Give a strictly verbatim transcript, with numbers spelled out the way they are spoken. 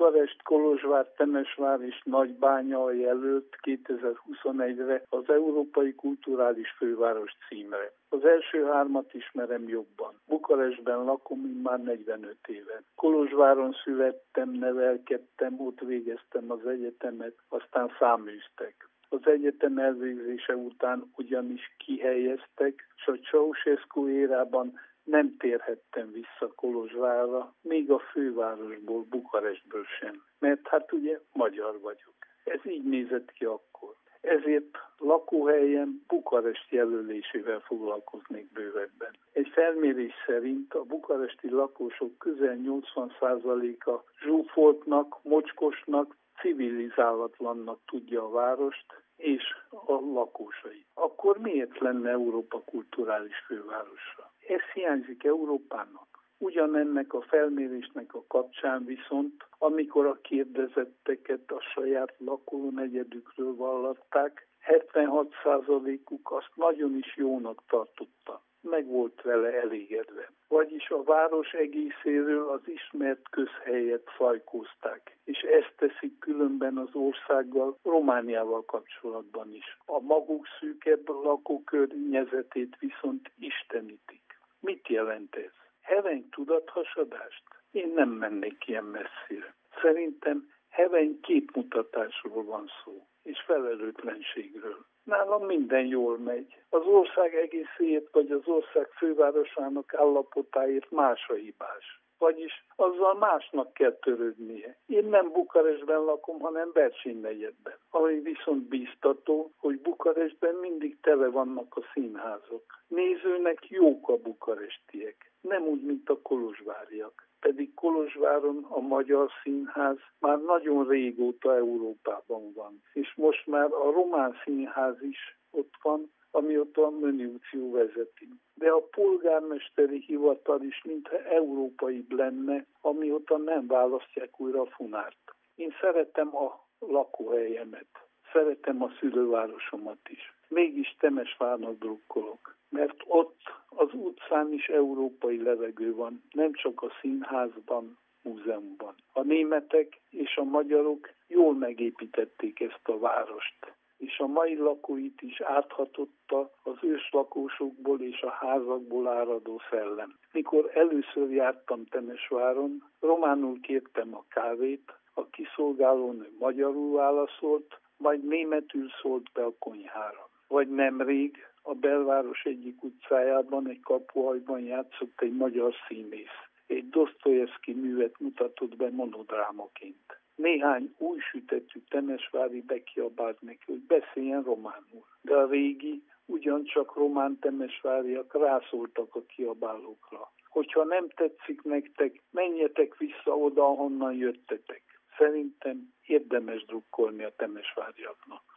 Bukarest, Kolozsvár, Temesvár és Nagybánya a jelölt kétezer-huszonegyre az Európai Kulturális Főváros címre. Az első hármat ismerem jobban. Bukarestben lakom már negyvenöt éve. Kolozsváron születtem, nevelkedtem, ott végeztem az egyetemet, aztán száműztek. Az egyetem elvégzése után ugyanis kihelyeztek, és a Ceausescu érában nem térhettem vissza Kolozsvárra, még a fővárosból, Bukarestből sem, mert hát ugye magyar vagyok. Ez így nézett ki akkor. Ezért lakóhelyem Bukarest jelölésével foglalkoznék bővebben. Egy felmérés szerint a bukaresti lakosok közel nyolcvan százaléka zsúfoltnak, mocskosnak, civilizálatlannak tudja a várost és a lakosait. Akkor miért lenne Európa kulturális fővárosa? Ez hiányzik Európának. Ugyanennek a felmérésnek a kapcsán viszont, amikor a kérdezetteket a saját lakónegyedükről vallatták, hetvenhat százalékuk azt nagyon is jónak tartotta. Meg volt vele elégedve. Vagyis a város egészéről az ismert közhelyet fajkózták, és ezt teszik különben az országgal, Romániával kapcsolatban is. A maguk szűkebb lakókörnyezetét viszont istenítik. Mit jelent ez? Heveny tudathasadást? Én nem mennék ilyen messzire. Szerintem heveny képmutatásról van szó, és felelőtlenségről. Nálam minden jól megy. Az ország egészéért vagy az ország fővárosának állapotáért más a hibás. Vagyis azzal másnak kell törődnie. Én nem Bukarestben lakom, hanem Bercsény negyedben. Ami viszont bíztató, hogy Bukarestben mindig tele vannak a színházak. Nézőnek jók a bukarestiek, nem úgy, mint a kolozsváriak. Pedig Kolozsváron a Magyar Színház már nagyon régóta Európában van. És most már a Román Színház is ott van, amióta a Mönniuccio vezeti. De a polgármesteri hivatal is mintha európai lenne, amióta nem választják újra a Funárt. Én szeretem a lakóhelyemet, szeretem a szülővárosomat is. Mégis Temesvárnak drukkolok, mert ott az utcán is európai levegő van, nem csak a színházban, múzeumban. A németek és a magyarok jól megépítették ezt a várost, és a mai lakóit is áthatotta az őslakósokból és a házakból áradó szellem. Mikor először jártam Temesváron, románul kértem a kávét, a kiszolgálónő magyarul válaszolt, majd németül szólt be a konyhára. Vagy nemrég a belváros egyik utcájában, egy kapuajban játszott egy magyar színész. Egy Dosztojevszki művet mutatott be monodrámaként. Néhány új sütetű temesvári bekiabált neki, hogy beszéljen románul. De a régi, ugyancsak román temesváriak rászóltak a kiabálókra. Hogyha nem tetszik nektek, menjetek vissza oda, ahonnan jöttetek. Szerintem érdemes drukkolni a temesváriaknak.